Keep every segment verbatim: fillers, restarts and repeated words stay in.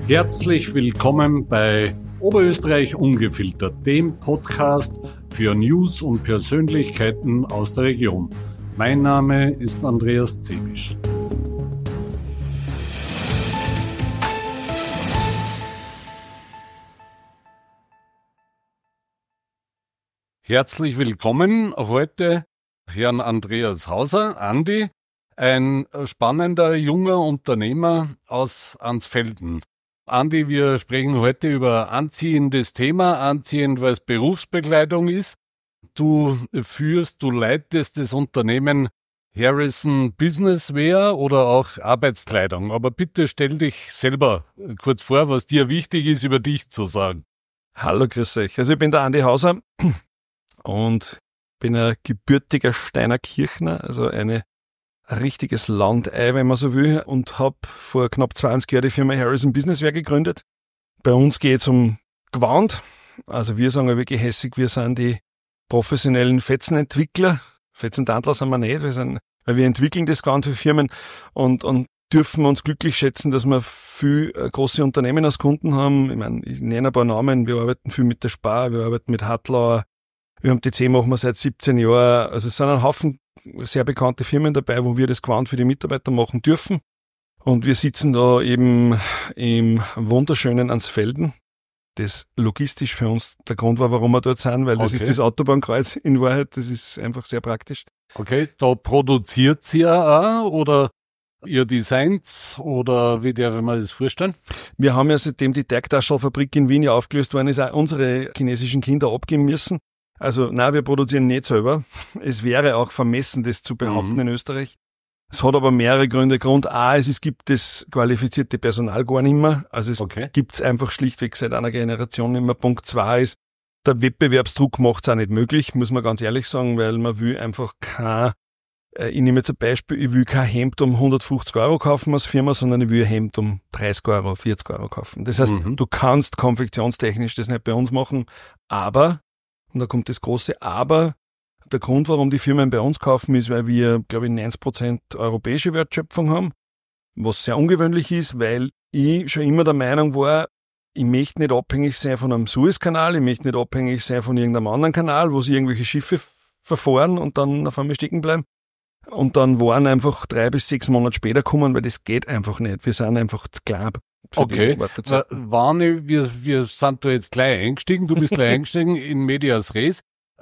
Herzlich willkommen bei Oberösterreich Ungefiltert, dem Podcast für News und Persönlichkeiten aus der Region. Mein Name ist Andreas Zebisch. Herzlich willkommen heute Herrn Andreas Hauser, Andi, ein spannender junger Unternehmer aus Ansfelden. Andi, wir sprechen heute über anziehendes Thema, anziehend, weil es Berufsbekleidung ist. Du führst, du leitest das Unternehmen Harrison Businesswear oder auch Arbeitskleidung. Aber bitte stell dich selber kurz vor, was dir wichtig ist, über dich zu sagen. Hallo, grüß euch. Also ich bin der Andi Hauser und bin ein gebürtiger Steinerkirchner, also eine ein richtiges Landei, wenn man so will, und habe vor knapp zwanzig Jahren die Firma Harrison Businesswear gegründet. Bei uns geht es um Gewand, also wir sagen ja wirklich hässig, wir sind die professionellen Fetzenentwickler. Fetzentantler sind wir nicht, wir sind, weil wir entwickeln das Gewand für Firmen und, und dürfen uns glücklich schätzen, dass wir viel große Unternehmen als Kunden haben. Ich meine, ich nenne ein paar Namen, wir arbeiten viel mit der Spar, wir arbeiten mit Hartlauer, wir haben die C machen wir seit siebzehn Jahren, also es sind ein Haufen sehr bekannte Firmen dabei, wo wir das Gewand für die Mitarbeiter machen dürfen. Und wir sitzen da eben im wunderschönen Ansfelden, das logistisch für uns der Grund war, warum wir dort sind, weil das Okay. ist das Autobahnkreuz in Wahrheit, das ist einfach sehr praktisch. Okay, da produziert ihr auch oder ihr designt oder wie darf man das vorstellen? Wir haben ja seitdem die Teigtaschelfabrik in Wien ja aufgelöst worden ist, auch unsere chinesischen Kinder abgeben müssen. Also nein, wir produzieren nicht selber. Es wäre auch vermessen, das zu behaupten Mhm. in Österreich. Es hat aber mehrere Gründe. Grund A, es, es gibt das qualifizierte Personal gar nicht mehr. Also es Okay. gibt's einfach schlichtweg seit einer Generation nicht mehr. Punkt zwei ist, der Wettbewerbsdruck macht's auch nicht möglich, muss man ganz ehrlich sagen, weil man will einfach kein, äh, ich nehme jetzt ein Beispiel, ich will kein Hemd um hundertfünfzig Euro kaufen als Firma, sondern ich will ein Hemd um dreißig Euro, vierzig Euro kaufen. Das heißt, Mhm. du kannst konfektionstechnisch das nicht bei uns machen, aber, und da kommt das große Aber, der Grund, warum die Firmen bei uns kaufen, ist, weil wir, glaube ich, neunzig Prozent europäische Wertschöpfung haben, was sehr ungewöhnlich ist, weil ich schon immer der Meinung war, ich möchte nicht abhängig sein von einem Suezkanal, ich möchte nicht abhängig sein von irgendeinem anderen Kanal, wo sie irgendwelche Schiffe verfahren und dann auf einmal stecken bleiben. Und dann waren einfach drei bis sechs Monate später kommen, weil das geht einfach nicht. Wir sind einfach zu klein. für Okay, die Wartezeit. Äh, Warne, wir, wir sind da jetzt gleich eingestiegen, du bist gleich eingestiegen in Medias Res.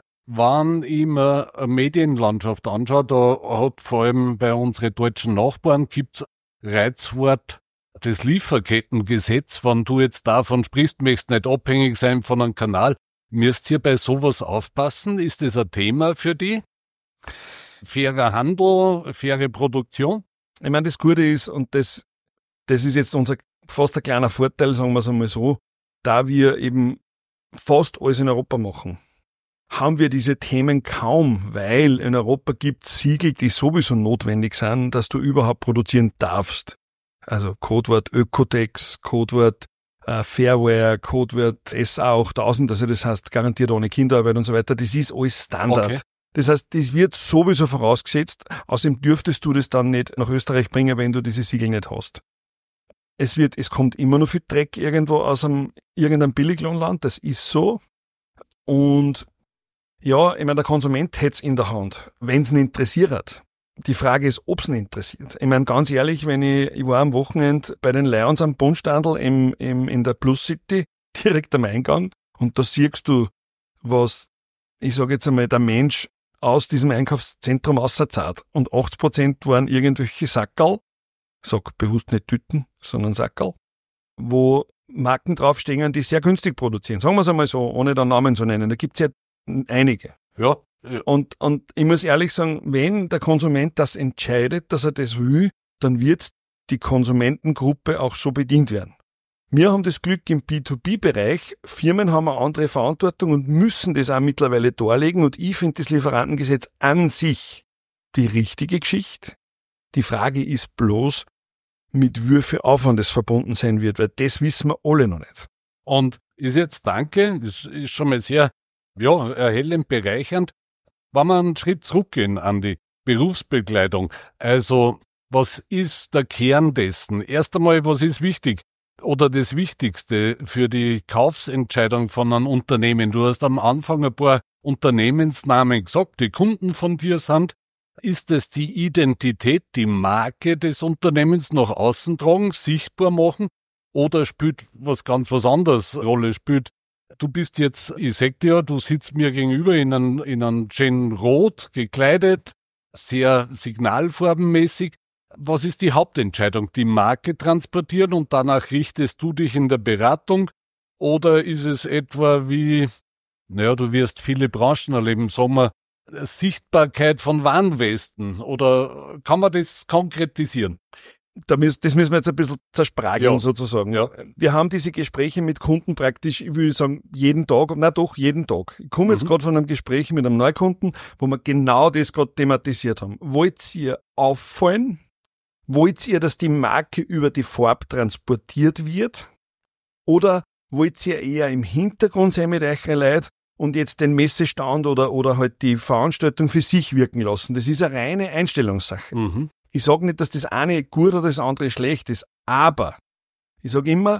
Wenn ich mir eine Medienlandschaft anschaue, da hat vor allem bei unseren deutschen Nachbarn gibt's Reizwort das Lieferkettengesetz. Wenn du jetzt davon sprichst, möchtest nicht abhängig sein von einem Kanal, müsst ihr bei sowas aufpassen? Ist das ein Thema für die? Fairer Handel, faire Produktion? Ich meine, das Gute ist, und das, das ist jetzt unser fast ein kleiner Vorteil, sagen wir es einmal so, da wir eben fast alles in Europa machen, haben wir diese Themen kaum, weil in Europa gibt es Siegel, die sowieso notwendig sind, dass du überhaupt produzieren darfst. Also Codewort Ökotex, Codewort äh, Fairware, Codewort S A achttausend, also das heißt garantiert ohne Kinderarbeit und so weiter, das ist alles Standard. Okay. Das heißt, das wird sowieso vorausgesetzt, außerdem dürftest du das dann nicht nach Österreich bringen, wenn du diese Siegel nicht hast. Es wird, es kommt immer noch viel Dreck irgendwo aus einem, irgendeinem Billiglohnland, das ist so. Und ja, ich meine, der Konsument hätte es in der Hand, wenn es ihn interessiert. Die Frage ist, ob es ihn interessiert. Ich meine, ganz ehrlich, wenn ich, ich war am Wochenende bei den Lions am Bundstandl im, im, in der Plus City, direkt am Eingang, und da siehst du, was, ich sage jetzt einmal, der Mensch aus diesem Einkaufszentrum außerzahlt. Und achtzig Prozent waren irgendwelche Sackerl, ich sag bewusst nicht Tüten, sondern Sackerl, wo Marken draufstehen, die sehr günstig produzieren. Sagen wir es einmal so, ohne da Namen zu nennen. Da gibt's ja einige. Ja. Und, und ich muss ehrlich sagen, wenn der Konsument das entscheidet, dass er das will, dann wird die Konsumentengruppe auch so bedient werden. Wir haben das Glück im B zwei B-Bereich, Firmen haben eine andere Verantwortung und müssen das auch mittlerweile darlegen, und ich finde das Lieferantengesetz an sich die richtige Geschichte. Die Frage ist bloß, mit wie viel Aufwand es verbunden sein wird, weil das wissen wir alle noch nicht. Und ist jetzt danke, das ist schon mal sehr, ja, erhellend, bereichernd. Wenn wir einen Schritt zurückgehen an die Berufsbekleidung, also was ist der Kern dessen? Erst einmal, was ist wichtig? oder das Wichtigste für die Kaufsentscheidung von einem Unternehmen? Du hast am Anfang ein paar Unternehmensnamen gesagt, die Kunden von dir sind. Ist es die Identität, die Marke des Unternehmens nach außen tragen, sichtbar machen? Oder spielt was ganz was anderes Rolle? Spielt, du bist jetzt, ich sag dir, du sitzt mir gegenüber in einem, in einem schönen Rot gekleidet, sehr signalfarbenmäßig. Was ist die Hauptentscheidung? Die Marke transportieren und danach richtest du dich in der Beratung? Oder ist es etwa wie, naja, du wirst viele Branchen erleben, sagen wir, Sichtbarkeit von Warnwesten? Oder kann man das konkretisieren? Da müssen, das müssen wir jetzt ein bisschen zersprageln, Ja. sozusagen. Ja. Wir haben diese Gespräche mit Kunden praktisch, ich will sagen, jeden Tag, na doch, jeden Tag. Ich komme jetzt Mhm. gerade von einem Gespräch mit einem Neukunden, wo wir genau das gerade thematisiert haben. Wollt ihr auffallen? Wollt ihr, dass die Marke über die Farbe transportiert wird? Oder wollt ihr eher im Hintergrund sein mit euren Leuten und jetzt den Messestand oder, oder halt die Veranstaltung für sich wirken lassen? Das ist eine reine Einstellungssache. Mhm. Ich sage nicht, dass das eine gut oder das andere schlecht ist, aber ich sage immer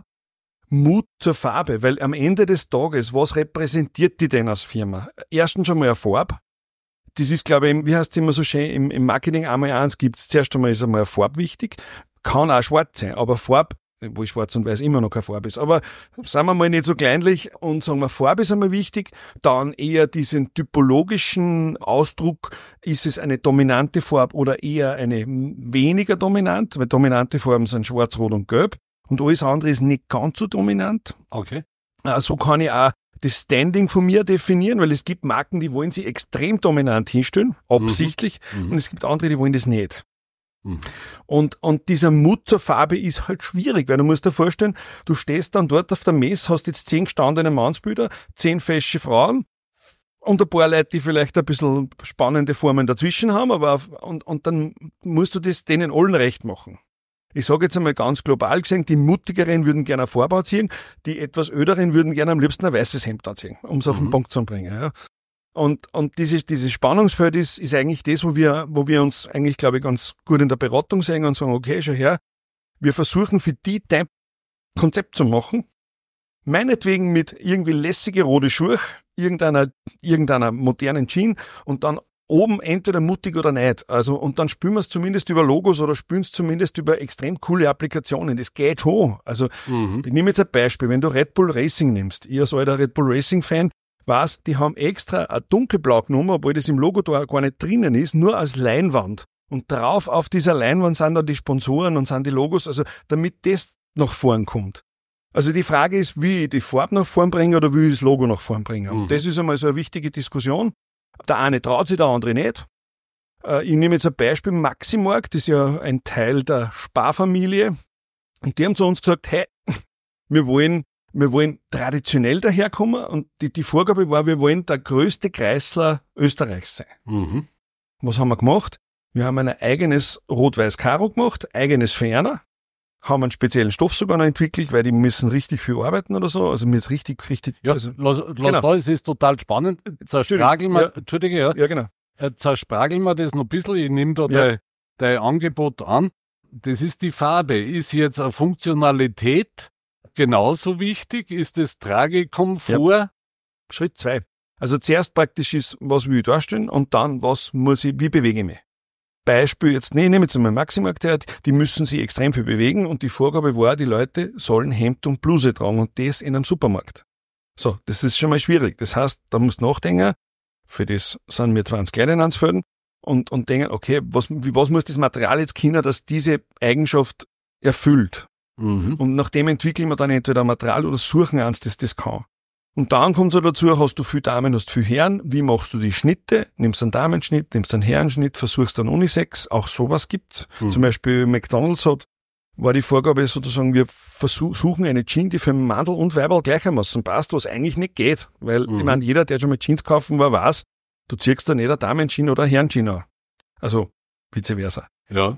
Mut zur Farbe, weil am Ende des Tages, was repräsentiert die denn als Firma? Erstens schon mal eine Farbe. Das ist, glaube ich, wie heißt es immer so schön, im, im Marketing einmal eins gibt es, zuerst einmal ist einmal eine Farbe wichtig, kann auch schwarz sein, aber Farbe, wo schwarz und weiß immer noch keine Farbe ist, aber sagen wir mal nicht so kleinlich und sagen wir, Farbe ist einmal wichtig, dann eher diesen typologischen Ausdruck, ist es eine dominante Farbe oder eher eine weniger dominant, weil dominante Farben sind schwarz, rot und gelb und alles andere ist nicht ganz so dominant. Okay. So kann ich auch das Standing von mir definieren, weil es gibt Marken, die wollen sich extrem dominant hinstellen, absichtlich, Mhm. und es gibt andere, die wollen das nicht. Mhm. Und, und dieser Mut zur Farbe ist halt schwierig, weil du musst dir vorstellen, du stehst dann dort auf der Messe, hast jetzt zehn gestandene Mannsbilder, zehn fesche Frauen und ein paar Leute, die vielleicht ein bisschen spannende Formen dazwischen haben, aber auf, und, und dann musst du das denen allen recht machen. Ich sage jetzt einmal ganz global gesehen, die Mutigeren würden gerne eine Farbe anziehen, die etwas Öderen würden gerne am liebsten ein weißes Hemd anziehen, um es auf den Mhm. Punkt zu bringen. Ja. Und, und dieses, dieses Spannungsfeld ist, ist eigentlich das, wo wir, wo wir uns eigentlich, glaube ich, ganz gut in der Beratung sehen und sagen, okay, schau her, wir versuchen für die dein Konzept zu machen, meinetwegen mit irgendwie lässige rote Schuhe, irgendeiner, irgendeiner modernen Jeans und dann oben entweder mutig oder nicht. Also, und dann spielen wir es zumindest über Logos oder spielen es zumindest über extrem coole Applikationen. Das geht schon. Also, Mhm. ich nehme jetzt ein Beispiel. Wenn du Red Bull Racing nimmst, ich als alter Red Bull Racing Fan, weiß, die haben extra ein dunkelblau genommen, obwohl das im Logo da gar nicht drinnen ist, nur als Leinwand. Und drauf auf dieser Leinwand sind dann die Sponsoren und sind die Logos, also damit das nach vorn kommt. Also die Frage ist, wie ich die Farbe nach vorn bringe oder wie ich das Logo nach vorn bringe. Und Mhm. das ist einmal so eine wichtige Diskussion. Der eine traut sich, der andere nicht. Äh, ich nehme jetzt ein Beispiel, Maximark, das ist ja ein Teil der Sparfamilie. Und die haben zu uns gesagt, hey, wir wollen, wir wollen traditionell daherkommen und die, die Vorgabe war, wir wollen der größte Kreisler Österreichs sein. Mhm. Was haben wir gemacht? Wir haben ein eigenes Rot-Weiß-Karo gemacht, eigenes Ferner, haben einen speziellen Stoff sogar noch entwickelt, weil die müssen richtig viel arbeiten oder so. Also mir ist richtig, richtig. Ja, also, lass, lass genau. da, es ist total spannend. Zersprageln wir, Ja. Entschuldige, ja, ja, genau. äh, zersprageln wir das noch ein bisschen. Ich nehme da Ja. dein, dein Angebot an. Das ist die Farbe. Ist jetzt eine Funktionalität genauso wichtig? Ist das Tragekomfort? Schritt zwei. Also zuerst praktisch ist, was will ich darstellen und dann, was muss ich, wie bewege ich mich. Beispiel jetzt, nee, ich nehme jetzt einmal Maximarkt her, die müssen sich extrem viel bewegen und die Vorgabe war, die Leute sollen Hemd und Bluse tragen und das in einem Supermarkt. So, das ist schon mal schwierig. Das heißt, da musst du nachdenken, für das sind wir zwanzig Leute in Ansfelden und, und denken, okay, was, wie, was muss das Material jetzt können, dass diese Eigenschaft erfüllt? Mhm. Und nach dem entwickeln wir dann entweder ein Material oder suchen eins, das das kann. Und dann kommt so dazu, hast du viel Damen, hast viel Herren, wie machst du die Schnitte? Nimmst einen Damenschnitt, nimmst einen Herrenschnitt, versuchst dann Unisex, auch sowas gibt's. Mhm. Zum Beispiel McDonald's hat, war die Vorgabe sozusagen, wir versuchen eine Jeans, die für Mandel und Weiberl gleichermaßen passt, was eigentlich nicht geht. Weil, Mhm. ich meine, jeder, der schon mal Jeans kaufen war, weiß, du ziehst da nicht eine Damenjeans oder eine Herrenjeans an. Also, vice versa. Ja,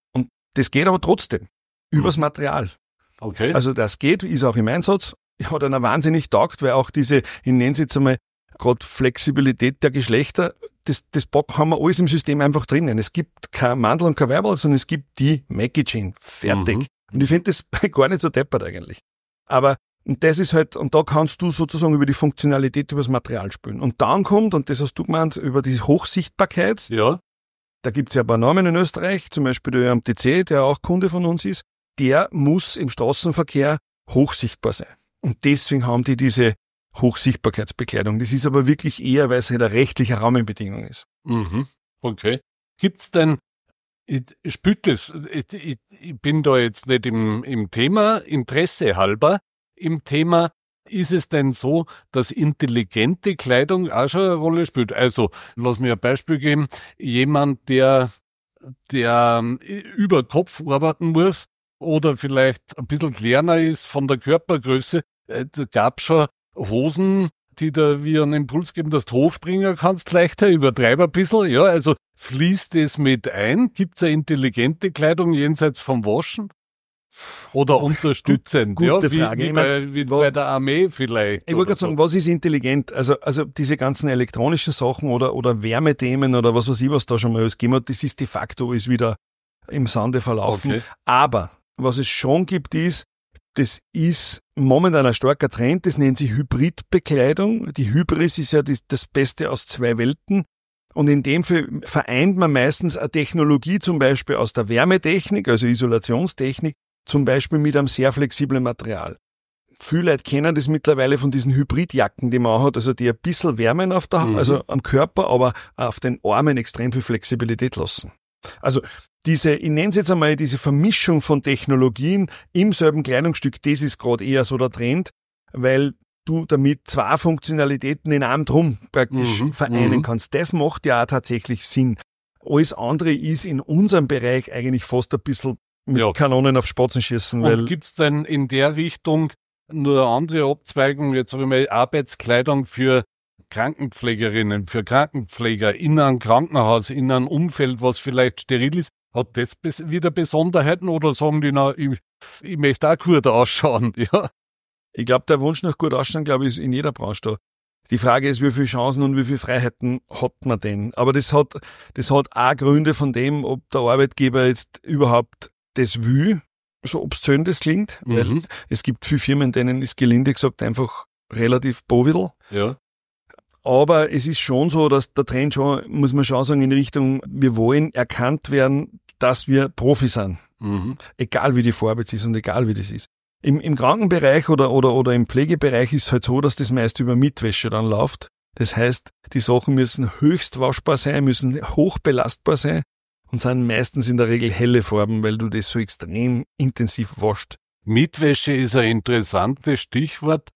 Das geht aber trotzdem. Übers Material. okay. Also das geht, ist auch im Einsatz, hat einer wahnsinnig taugt, weil auch diese, ich nenne es jetzt einmal, gerade Flexibilität der Geschlechter, das, das Bock haben wir alles im System einfach drinnen. Es gibt kein Mandel und kein Weiberl, sondern es gibt die Mackie Jean. Fertig. Mhm. Und ich finde das gar nicht so deppert eigentlich. Aber und das ist halt, und da kannst du sozusagen über die Funktionalität, über das Material spielen. Und dann kommt, und das hast du gemeint, über die Hochsichtbarkeit. Ja. Da gibt's ja ein paar Namen in Österreich, zum Beispiel der Ö M T C, der auch Kunde von uns ist. Der muss im Straßenverkehr hochsichtbar sein. Und deswegen haben die diese Hochsichtbarkeitsbekleidung. Das ist aber wirklich eher, weil es halt eine rechtliche Rahmenbedingung ist. Mhm. Okay. Gibt's denn, ich, ich spürt das, ich, ich, ich bin da jetzt nicht im, im Thema, Interesse halber, im Thema, ist es denn so, dass intelligente Kleidung auch schon eine Rolle spielt? Also, lass mir ein Beispiel geben, jemand, der, der über Kopf arbeiten muss oder vielleicht ein bisschen kleiner ist von der Körpergröße, äh, da gab's schon Hosen, die da wie einen Impuls geben, dass du hochspringen kannst leichter, übertreib ein bisschen, ja, also fließt es mit ein? Gibt's eine intelligente Kleidung jenseits vom Waschen? Oder unterstützend, Gut, ja, gute wie, Frage. wie, Ich bei, mein, wie wo, bei der Armee vielleicht. Ich wollte gerade sagen, so. was ist intelligent? Also, also diese ganzen elektronischen Sachen oder, oder Wärmethemen oder was weiß ich, was da schon mal alles gegeben hat, das ist de facto ist wieder im Sande verlaufen. Okay. Aber was es schon gibt ist, das ist momentan ein starker Trend, das nennt sich Hybridbekleidung. Die Hybris ist ja die, das Beste aus zwei Welten. Und in dem Fall vereint man meistens eine Technologie, zum Beispiel aus der Wärmetechnik, also Isolationstechnik, zum Beispiel mit einem sehr flexiblen Material. Viele Leute kennen das mittlerweile von diesen Hybridjacken, die man hat, also die ein bisschen wärmen auf der, mhm. also am Körper, aber auf den Armen extrem viel Flexibilität lassen. Also diese, ich nenne es jetzt einmal, diese Vermischung von Technologien im selben Kleidungsstück, das ist gerade eher so der Trend, weil du damit zwei Funktionalitäten in einem drum praktisch mhm. vereinen mhm. kannst. Das macht ja auch tatsächlich Sinn. Alles andere ist in unserem Bereich eigentlich fast ein bisschen mit ja. Kanonen auf Spatzen schießen. Und weil gibt's denn in der Richtung nur eine andere Abzweigung, jetzt habe ich mal Arbeitskleidung für Krankenpflegerinnen, für Krankenpfleger in einem Krankenhaus, in einem Umfeld, was vielleicht steril ist? Hat das wieder Besonderheiten oder sagen die, na, ich, ich möchte auch gut ausschauen, ja? Ich glaube, der Wunsch nach gut ausschauen, glaube ich, ist in jeder Branche da. Die Frage ist, wie viele Chancen und wie viele Freiheiten hat man denn? Aber das hat, das hat auch Gründe von dem, ob der Arbeitgeber jetzt überhaupt das will, so obszön das klingt. Mhm. Weil es gibt viele Firmen, denen ist gelinde gesagt einfach relativ bovidel. Ja. Aber es ist schon so, dass der Trend schon, muss man schon sagen, in Richtung, wir wollen erkannt werden, dass wir Profi sind. Mhm. Egal wie die Vorarbeit ist und egal wie das ist. Im, im Krankenbereich oder, oder, oder im Pflegebereich ist es halt so, dass das meist über Mitwäsche dann läuft. Das heißt, die Sachen müssen höchst waschbar sein, müssen hoch belastbar sein und sind meistens in der Regel helle Farben, weil du das so extrem intensiv waschst. Mitwäsche ist ein interessantes Stichwort.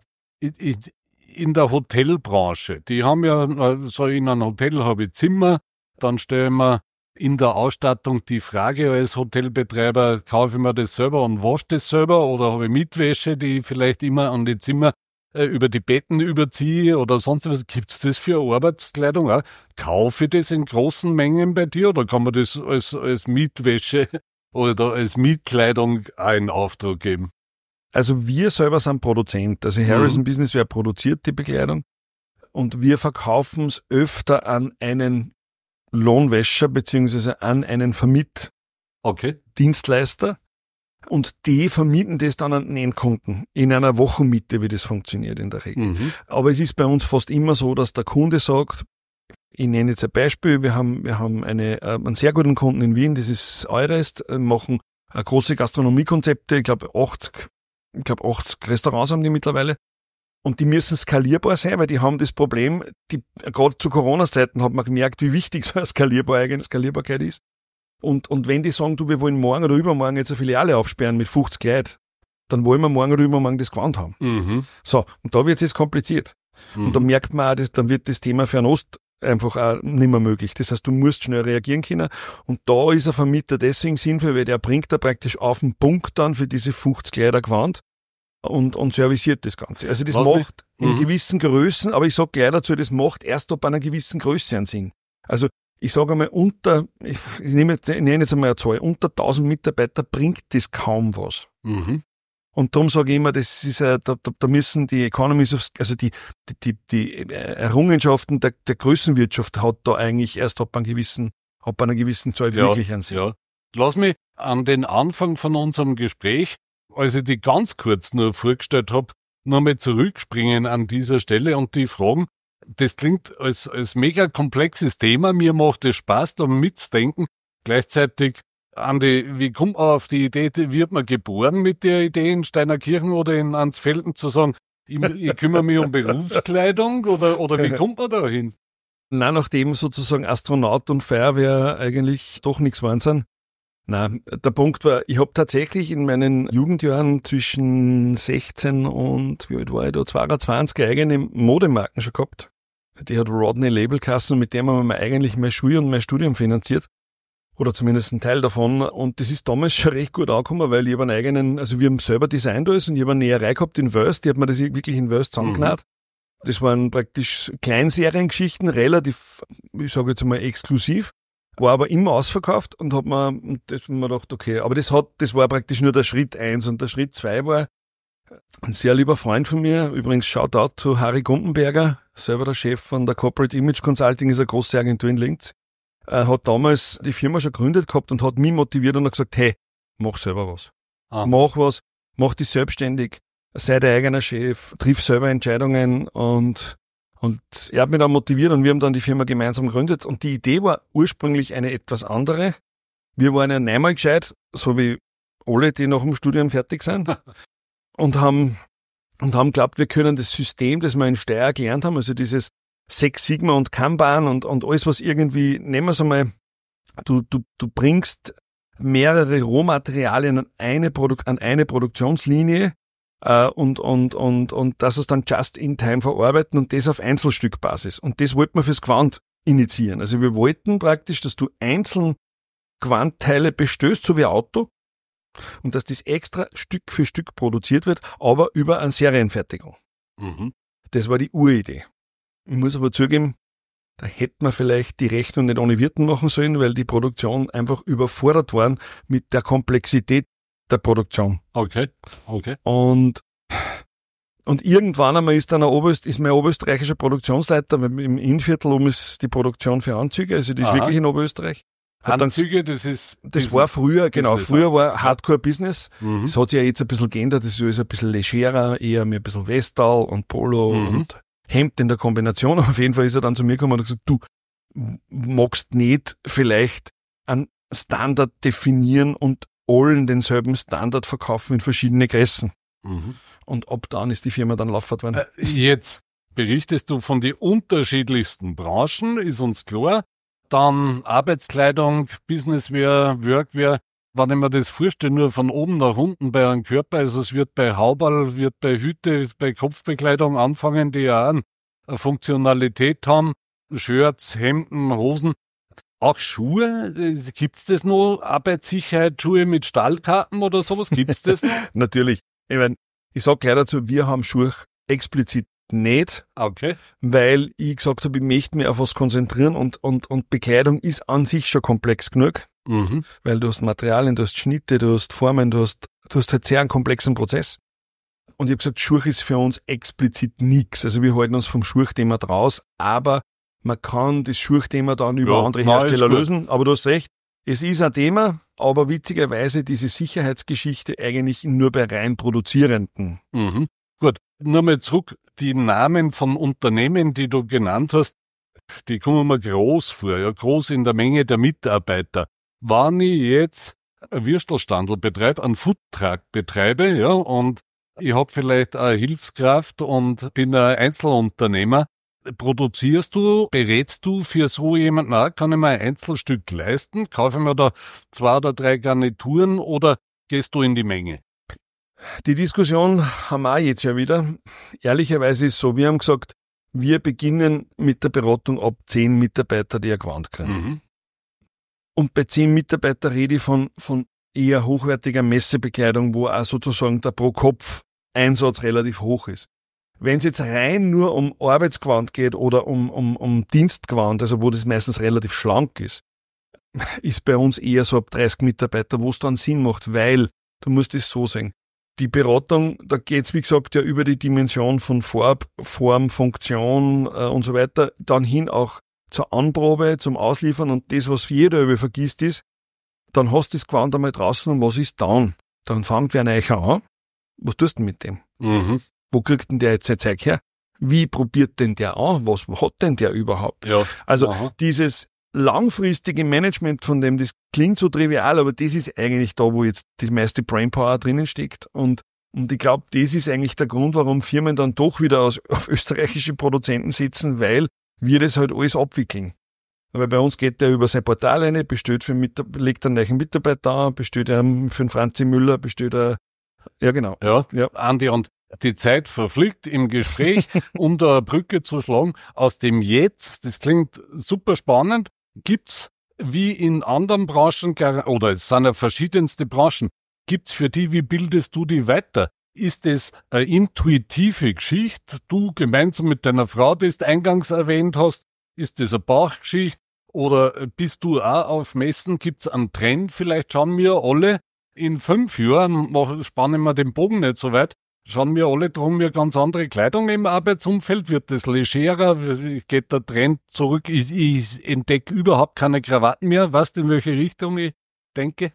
In der Hotelbranche, die haben ja, so in einem Hotel habe ich Zimmer, dann stellen wir in der Ausstattung die Frage als Hotelbetreiber, kaufe ich mir das selber und wasche das selber oder habe ich Mitwäsche, die ich vielleicht immer an die Zimmer äh, über die Betten überziehe oder sonst was. Gibt es das für Arbeitskleidung auch? Kaufe ich das in großen Mengen bei dir oder kann man das als, als Mietwäsche oder als Mietkleidung auch in Auftrag geben? Also wir selber sind Produzent. Also Harrison mhm. Businesswear produziert die Bekleidung und wir verkaufen es öfter an einen Lohnwäscher beziehungsweise an einen Vermiet-Dienstleister okay. und die vermieten das dann an den Endkunden in einer Wochenmiete, wie das funktioniert in der Regel. Mhm. Aber es ist bei uns fast immer so, dass der Kunde sagt, ich nenne jetzt ein Beispiel, wir haben wir haben eine, einen sehr guten Kunden in Wien, das ist Eurest, machen große Gastronomiekonzepte, ich glaube achtzig, ich glaube achtzig Restaurants haben die mittlerweile. Und die müssen skalierbar sein, weil die haben das Problem, die, gerade zu Corona-Zeiten hat man gemerkt, wie wichtig so eine skalierbar, eigene Skalierbarkeit ist. Und, und wenn die sagen, du, wir wollen morgen oder übermorgen jetzt eine Filiale aufsperren mit fünfzig Leuten, dann wollen wir morgen oder übermorgen das Gewand haben. Mhm. So, und da wird es kompliziert. Mhm. Und da merkt man auch, dass, dann wird das Thema Fernost einfach auch nicht mehr möglich. Das heißt, du musst schnell reagieren können. Und da ist ein Vermieter deswegen sinnvoll, weil der bringt da praktisch auf den Punkt dann für diese fünfzig Leute Gewand. Und, und servisiert das Ganze. Also das Was macht in mhm. gewissen Größen, aber ich sage gleich dazu, das macht erst ab einer gewissen Größe einen Sinn. Also ich sage einmal, unter, ich, ich, nehme, ich nenne jetzt einmal eine Zahl, unter tausend Mitarbeiter bringt das kaum was. Mhm. Und darum sage ich immer, das ist ja, da, da, da müssen die Economies of, also die, die, die, die Errungenschaften der, der Größenwirtschaft hat da eigentlich erst ab einer gewissen, ab einer gewissen Zahl ja, wirklich einen Sinn. Ja. Lass mich an den Anfang von unserem Gespräch, als ich die ganz kurz nur vorgestellt habe, nochmal zurückspringen an dieser Stelle und die fragen, das klingt als, als mega komplexes Thema, mir macht es Spaß, da mitzudenken. Gleichzeitig, Andi, wie kommt man auf die Idee, wird man geboren mit der Idee in Steinerkirchen oder in Ansfelden zu sagen, ich, ich kümmere mich um Berufskleidung oder, oder wie kommt man da hin? Na, nachdem sozusagen Astronaut und Feuerwehr eigentlich doch nichts waren sind. Na, der Punkt war, ich habe tatsächlich in meinen Jugendjahren zwischen sechzehn und, wie alt war ich da, zweiundzwanzig eigene Modemarken schon gehabt. Die hat Rodney Label Kassen, mit dem haben wir eigentlich mein Schul- und mein Studium finanziert. Oder zumindest ein Teil davon. Und das ist damals schon recht gut angekommen, weil ich habe einen eigenen, also wir haben selber designt alles und ich habe eine Näherei gehabt in Wels, die hat mir das wirklich in Wels zusammengenäht. Mhm. Das waren praktisch Kleinseriengeschichten, relativ, ich sage jetzt mal exklusiv, war aber immer ausverkauft und hat mir, und das hat mir gedacht, okay, aber das hat, das war praktisch nur der Schritt eins und der Schritt zwei war, ein sehr lieber Freund von mir, übrigens Shoutout zu Harry Gumpenberger, selber der Chef von der Corporate Image Consulting, ist eine große Agentur in Linz. Er hat damals die Firma schon gegründet gehabt und hat mich motiviert und hat gesagt, hey, mach selber was. Ah. Mach was, mach dich selbstständig, sei dein eigener Chef, triff selber Entscheidungen und, und er hat mich dann motiviert und wir haben dann die Firma gemeinsam gegründet und die Idee war ursprünglich eine etwas andere. Wir waren ja einmal gescheit, so wie alle, die nach dem Studium fertig sind und haben, und haben geglaubt, wir können das System, das wir in Steyr gelernt haben, also dieses Six Sigma und Kanban und, und alles, was irgendwie, nehmen wir es einmal, du, du, du bringst mehrere Rohmaterialien an eine, Produ- an eine Produktionslinie äh, und, und, und, und das es dann just in time verarbeiten und das auf Einzelstückbasis. Und das wollten wir fürs Quant initiieren. Also wir wollten praktisch, dass du einzeln Quantteile bestößt, so wie ein Auto, und dass das extra Stück für Stück produziert wird, aber über eine Serienfertigung. Mhm. Das war die Uridee. Ich muss aber zugeben, da hätte man vielleicht die Rechnung nicht ohne Wirten machen sollen, weil die Produktion einfach überfordert war mit der Komplexität der Produktion. Okay, okay. Und, und irgendwann einmal ist dann ein Oberöst, ist mein oberösterreichischer Produktionsleiter, weil im Innviertel oben ist die Produktion für Anzüge, also die ist Aha. wirklich in Oberösterreich. Anzüge, das ist Das Business. War früher, genau, Business früher war Hardcore-Business. Mhm. Das hat sich ja jetzt ein bisschen geändert, das ist alles ein bisschen legerer, eher mehr ein bisschen Westall und Polo mhm. und Hemd in der Kombination. Auf jeden Fall ist er dann zu mir gekommen und hat gesagt, du magst nicht vielleicht einen Standard definieren und allen denselben Standard verkaufen in verschiedene Größen. Mhm. Und ab dann ist die Firma dann laufend worden. Äh, jetzt berichtest du von den unterschiedlichsten Branchen, ist uns klar. Dann Arbeitskleidung, Businesswear, Workwear. Wenn ich mir das vorstelle, nur von oben nach unten bei einem Körper, also es wird bei Hauberl, wird bei Hüte, bei Kopfbekleidung anfangen, die ja auch eine Funktionalität haben. Shirts, Hemden, Hosen. Auch Schuhe? Gibt's das noch? Arbeitssicherheitsschuhe mit Stahlkappen oder sowas? Gibt's das noch? Natürlich. Ich meine, ich sag gleich dazu, wir haben Schuhe explizit nicht, okay. Weil ich gesagt habe, ich möchte mich auf was konzentrieren und, und, und Bekleidung ist an sich schon komplex genug, mhm. weil du hast Materialien, du hast Schnitte, du hast Formen, du hast, du hast halt sehr einen komplexen Prozess. Und ich habe gesagt, Schuh ist für uns explizit nichts. Also wir halten uns vom Schuhthema draus, aber man kann das Schuhthema dann über ja, andere Hersteller lösen. Aber du hast recht, es ist ein Thema, aber witzigerweise diese Sicherheitsgeschichte eigentlich nur bei rein Produzierenden. Mhm. Gut, nur mal zurück. Die Namen von Unternehmen, die du genannt hast, die kommen mir groß vor, ja, groß in der Menge der Mitarbeiter. Wenn ich jetzt ein Würstelstandl betreibe, einen Foodtruck betreibe, ja, und ich habe vielleicht eine Hilfskraft und bin ein Einzelunternehmer, produzierst du, berätst du für so jemanden, na, kann ich mir ein Einzelstück leisten, kaufe ich mir da zwei oder drei Garnituren oder gehst du in die Menge? Die Diskussion haben wir auch jetzt ja wieder. Ehrlicherweise ist es so, wir haben gesagt, wir beginnen mit der Beratung ab zehn Mitarbeiter, die ein Gewand kriegen. Mhm. Und bei zehn Mitarbeiter rede ich von, von eher hochwertiger Messebekleidung, wo auch sozusagen der Pro-Kopf-Einsatz relativ hoch ist. Wenn es jetzt rein nur um Arbeitsgewand geht oder um, um, um Dienstgewand, also wo das meistens relativ schlank ist, ist bei uns eher so ab dreißig Mitarbeiter, wo es dann Sinn macht, weil, du musst es so sehen, die Beratung, da geht's wie gesagt ja über die Dimension von Farb, Form, Funktion äh, und so weiter, dann hin auch zur Anprobe, zum Ausliefern und das, was jeder über vergisst ist, dann hast du das Gewand einmal draußen und was ist dann? Dann fängt wer neu an. Was tust du denn mit dem? Mhm. Wo kriegt denn der jetzt sein Zeug her? Wie probiert denn der an? Was hat denn der überhaupt? Ja. Also Aha. dieses langfristige Management von dem, das klingt so trivial, aber das ist eigentlich da, wo jetzt die meiste Brainpower drinnen steckt. Und, und ich glaube, das ist eigentlich der Grund, warum Firmen dann doch wieder aus, auf österreichische Produzenten setzen, weil wir das halt alles abwickeln. Aber bei uns geht der über sein Portal rein, bestellt für Mitab- legt einen neuen Mitarbeiter an, bestellt einen für den Franzi Müller, bestellt er, ja genau. Ja, Ja. Andi, und die Zeit verfliegt im Gespräch, um da eine Brücke zu schlagen. Aus dem Jetzt, das klingt super spannend, gibt's wie in anderen Branchen, oder es sind ja verschiedenste Branchen, gibt's für die, wie bildest du die weiter? Ist es eine intuitive Geschichte? Du gemeinsam mit deiner Frau, die du eingangs erwähnt hast, ist das eine Bauchgeschichte? Oder bist du auch auf Messen? Gibt's einen Trend? Vielleicht schauen wir alle in fünf Jahren, machen- spannen wir den Bogen nicht so weit, schauen wir alle drum, wir ganz andere Kleidung im Arbeitsumfeld, wird das legerer, geht der Trend zurück, ich, ich entdecke überhaupt keine Krawatten mehr, weißt du, in welche Richtung ich denke?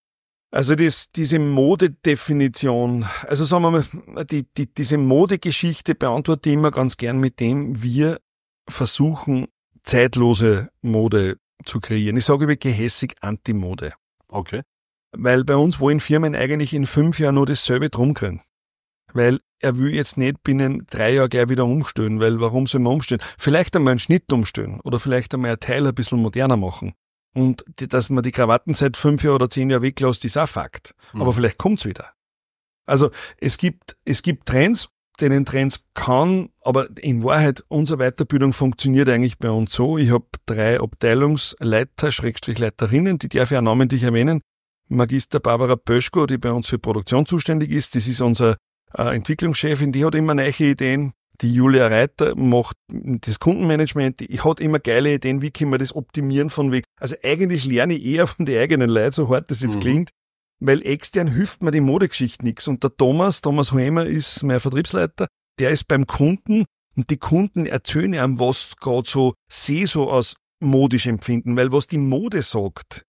Also das, diese Modedefinition, also sagen wir mal, die, die, diese Modegeschichte beantworte ich immer ganz gern mit dem, wir versuchen, zeitlose Mode zu kreieren. Ich sage über gehässig Anti-Mode. Okay. Weil bei uns wollen Firmen eigentlich in fünf Jahren nur dasselbe drum können. Weil er will jetzt nicht binnen drei Jahren gleich wieder umstellen, weil warum soll man umstellen? Vielleicht einmal einen Schnitt umstellen oder vielleicht einmal ein Teil ein bisschen moderner machen. Und die, dass man die Krawatten seit fünf Jahren oder zehn Jahren weglässt, ist auch Fakt. Mhm. Aber vielleicht kommt's wieder. Also es gibt, es gibt Trends, denen Trends kann, aber in Wahrheit, unsere Weiterbildung funktioniert eigentlich bei uns so. Ich habe drei Abteilungsleiter, Schrägstrich Leiterinnen, die darf ich auch namentlich erwähnen. Magister Barbara Pöschko, die bei uns für Produktion zuständig ist, das ist unsere äh, Entwicklungschefin, die hat immer neue Ideen. Die Julia Reiter macht das Kundenmanagement, die hat immer geile Ideen, wie können wir das optimieren von weg. Also eigentlich lerne ich eher von den eigenen Leuten, so hart das jetzt Mhm. klingt, weil extern hilft mir die Modegeschichte nichts. Und der Thomas, Thomas Hoemer ist mein Vertriebsleiter, der ist beim Kunden und die Kunden erzählen ihm, was gerade so sie so aus modisch empfinden, weil was die Mode sagt,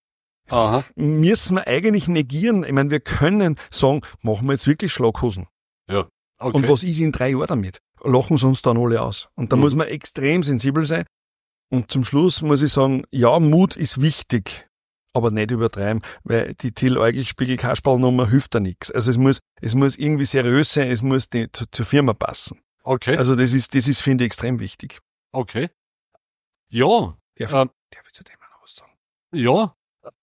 Aha. müssen wir eigentlich negieren. Ich meine, wir können sagen, machen wir jetzt wirklich Schlaghosen. Ja. Okay. Und was ist in drei Jahren damit? Lachen sie uns dann alle aus. Und da Mhm. muss man extrem sensibel sein. Und zum Schluss muss ich sagen, ja, Mut ist wichtig, aber nicht übertreiben, weil die Till-Eugel-Spiegel-Kasperl-Nummer hilft da nichts. Also es muss, es muss irgendwie seriös sein, es muss die, zu, zur Firma passen. Okay. Also das ist, das ist, finde ich, extrem wichtig. Okay. Ja. Darf, Ähm, darf ich zu dem auch noch was sagen? Ja.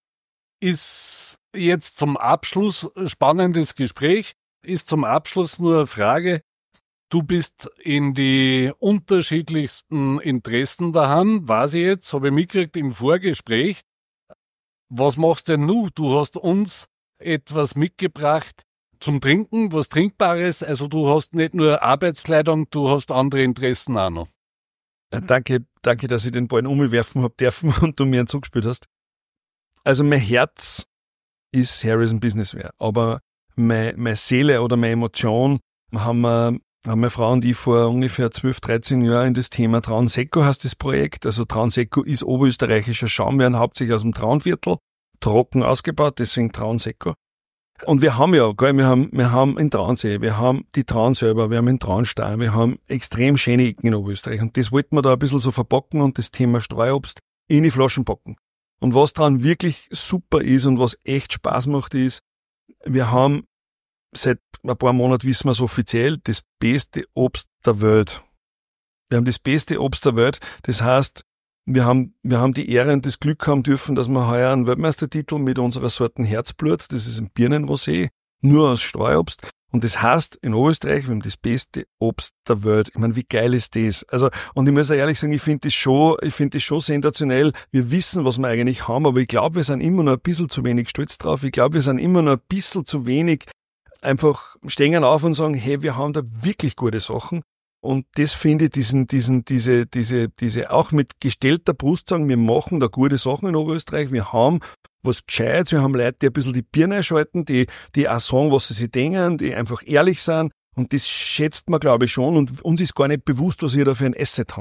Ist jetzt zum Abschluss ein spannendes Gespräch. Ist zum Abschluss nur eine Frage. Du bist in die unterschiedlichsten Interessen daheim, weiß ich jetzt, habe ich mitgekriegt im Vorgespräch. Was machst denn du? Du hast uns etwas mitgebracht zum Trinken, was Trinkbares. Also du hast nicht nur Arbeitskleidung, du hast andere Interessen auch noch. Ja, danke, danke, dass ich den Ball umwerfen hab dürfen und du mir einen zugespielt hast. Also mein Herz ist Harrison Businesswear, aber meine, meine Seele oder meine Emotion haben wir, haben meine Frau und ich vor ungefähr zwölf, dreizehn Jahren in das Thema Traunseco heißt das Projekt. Also Traunseco ist oberösterreichischer Schaumwein, hauptsächlich aus dem Traunviertel, trocken ausgebaut, deswegen Traunseco. Und wir haben ja, gell, wir haben, wir haben in Traunsee, wir haben die Traun selber, wir haben in Traunstein, wir haben extrem schöne Ecken in Oberösterreich. Und das wollten wir da ein bisschen so verpacken und das Thema Streuobst in die Flaschen packen. Und was dran wirklich super ist und was echt Spaß macht, ist, wir haben seit ein paar Monaten, wissen wir es offiziell, das beste Obst der Welt. Wir haben das beste Obst der Welt. Das heißt, wir haben, wir haben die Ehre und das Glück haben dürfen, dass wir heuer einen Weltmeistertitel mit unserer Sorten Herzblut, das ist ein Birnenrosé, nur aus Streuobst. Und das heißt, in Österreich, wir haben das beste Obst der Welt. Ich meine, wie geil ist das? Also, und ich muss auch ehrlich sagen, ich finde das schon, ich finde das schon sensationell. Wir wissen, was wir eigentlich haben, aber ich glaube, wir sind immer noch ein bisschen zu wenig stolz drauf. Ich glaube, wir sind immer noch ein bisschen zu wenig einfach stehen auf und sagen, hey, wir haben da wirklich gute Sachen. Und das finde ich, diesen, diesen, diese, diese, diese, auch mit gestellter Brust sagen, wir machen da gute Sachen in Oberösterreich. Wir haben was Gescheites, wir haben Leute, die ein bisschen die Birne schalten, die, die auch sagen, was sie sich denken, die einfach ehrlich sind. Und das schätzt man, glaube ich, schon. Und uns ist gar nicht bewusst, was wir da für ein Asset haben.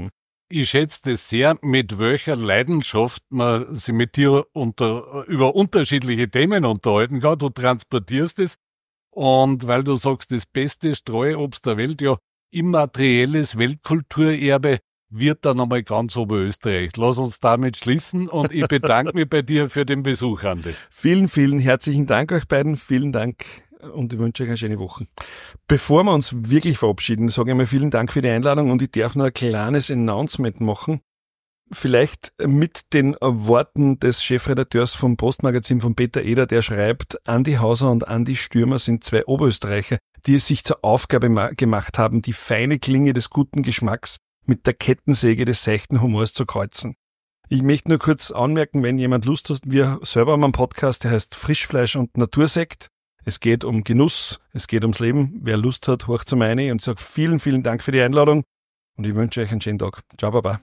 Ich schätze das sehr, mit welcher Leidenschaft man sich mit dir unter, über unterschiedliche Themen unterhalten kann. Du transportierst es. Und weil du sagst, das beste Streuobst der Welt, ja, immaterielles Weltkulturerbe wird dann einmal ganz Oberösterreich. Lass uns damit schließen und ich bedanke mich bei dir für den Besuch, Andi. Vielen, vielen herzlichen Dank euch beiden. Vielen Dank und ich wünsche euch eine schöne Woche. Bevor wir uns wirklich verabschieden, sage ich einmal vielen Dank für die Einladung und ich darf noch ein kleines Announcement machen. Vielleicht mit den Worten des Chefredakteurs vom Postmagazin von Peter Eder, der schreibt, Andi Hauser und Andi Stürmer sind zwei Oberösterreicher, die es sich zur Aufgabe ma- gemacht haben, die feine Klinge des guten Geschmacks mit der Kettensäge des seichten Humors zu kreuzen. Ich möchte nur kurz anmerken, wenn jemand Lust hat, wir selber haben einen Podcast, der heißt Frischfleisch und Natursekt. Es geht um Genuss, es geht ums Leben. Wer Lust hat, horcht zu meine und sage vielen, vielen Dank für die Einladung und ich wünsche euch einen schönen Tag. Ciao, Baba.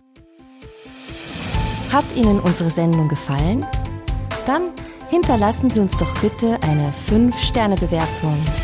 Hat Ihnen unsere Sendung gefallen? Dann hinterlassen Sie uns doch bitte eine fünf Sterne Bewertung